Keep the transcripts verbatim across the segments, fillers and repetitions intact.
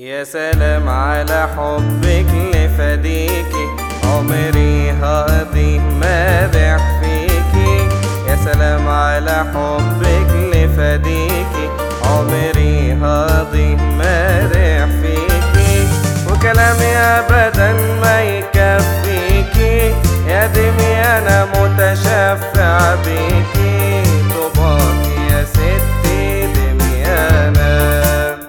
يا سلام على حبك لفديكي، عمري هقضي مادح فيكي. يا سلام على حبك لفديكي، عمري هقضي مادح فيكي. وكلامي ابدا ما يكفيكي، يا دمي انا متشفع بيكي. طوباكي يا ستي دمي انا،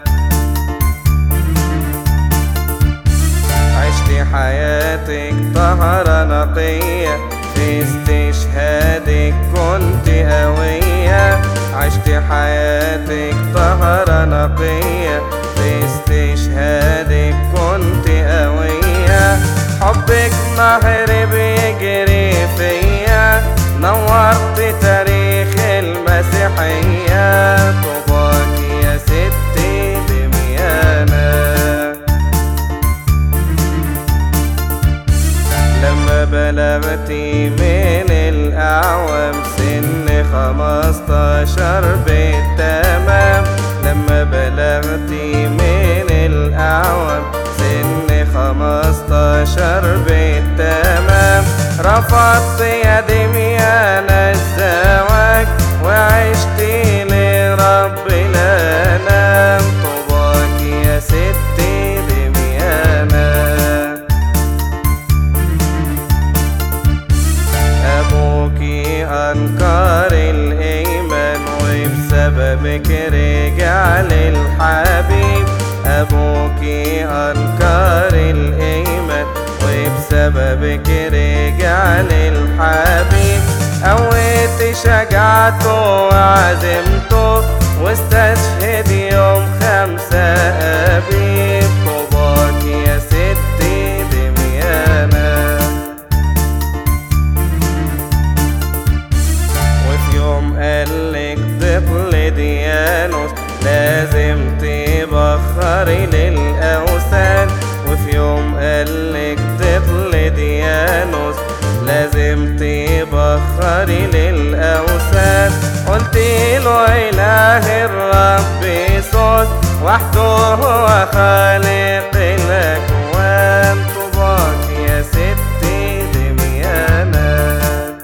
عشتي حياتك طهرة نقية، في استشهادك كنت قوية. عشتي حياتك طهرة نقية، في استشهادك كنت قوية. حبك نهر بيجري فيا، نورت تاريخ المسيحية. طوباكي يا ستي دمي انا، لما بلغتي من الأعوام سن خمستاشر بالتمام. لما بلغتي من الأعوام سن خمستاشر بالتمام، رفضت يا دمي أنا الزواج، وعشت لرب لا أنام. طوباكي يا ستي دمي أنا، أبوكي أنكر الإيمان وبسببك رجع للحبيب. أبوكي أنكر الإيمان وبسببك رجع للحبيب. قويت شجاعته وعزمته، واستشهد يوم خمسة أبيب. طوباكي يا ستي دمي أنا، يوم قالك طفل ديانوس لازم تبخري للأوثان. وفي يوم قالك طفل ديانوس لازم تبخري للأوثان. قلت له إله الرب يسوع وحده هو خالق الأكوان. طوباكي يا ستي دمي أنا،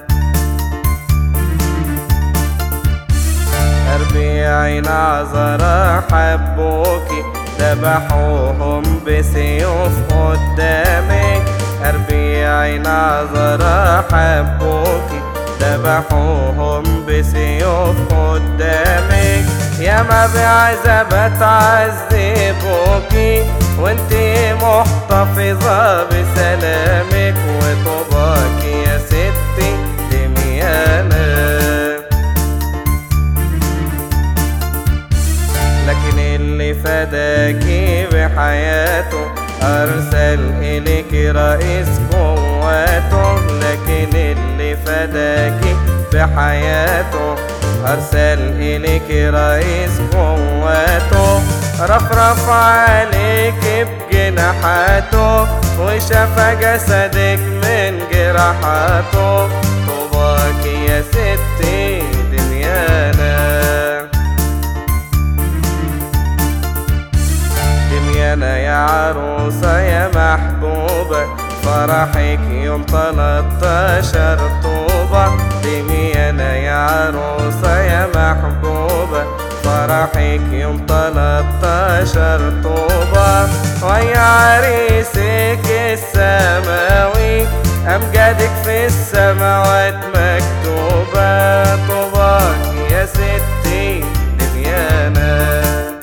أربعين عذراء حبوكي، ذبحوهم بسيوف قدامك. أربعين عذراء حبوكي، ذبحوهم بسيوف قدامك. يا ما بعذاب تعذبوكي، وانتي محتفظة بسلامك. وطوباكي يا ستي دمي أنا، لكن اللي فداكي بحياته أرسل إليك رئيس قواته. لكن اللي فداكي بحياته أرسل إليك رئيس قواته. رفرف عليك بجناحاته، وشفى جسدك من جراحاته. طوباكي يا ستي دمي أنا، أنا يا عروسة يا محبوبة، فرحك يوم تلاتاشر طوبة. دمي أنا يا عروسة يا محبوبة، فرحك يوم تلاتاشر طوبة. ويا عريسك السماوي، أمجادك في السماوات مكتوبة. طوباكي يا ستي دمي أنا،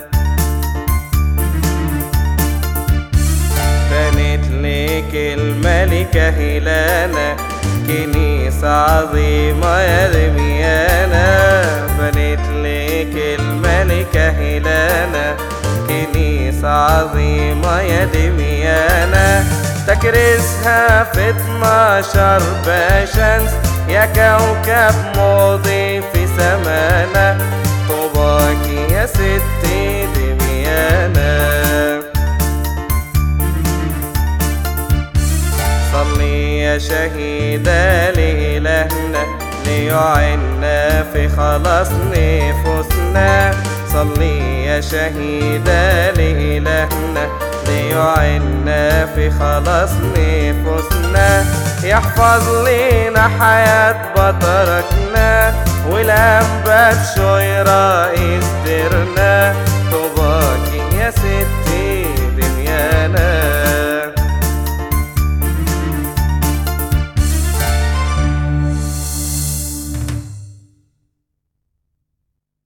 ليك الملكة هيلانا كنيسة عظيمة يا دميانا. بنيت ليك الملكة هيلانا كنيسة عظيمة يا دميانا. تكريسها في اتناشر باشمس، يا كوكب ماضي في سمانا. طوباكي يا ستي دميانا، صلي يا شهيدة لإلهنا ليعنا في خلاص نفوسنا. صلي يا شهيدة لإلهنا ليعنا في خلاص نفوسنا، يحفظ لينا حياة بطركنا والأنبا بشوي رئيس ديرنا. طوباكي يا ست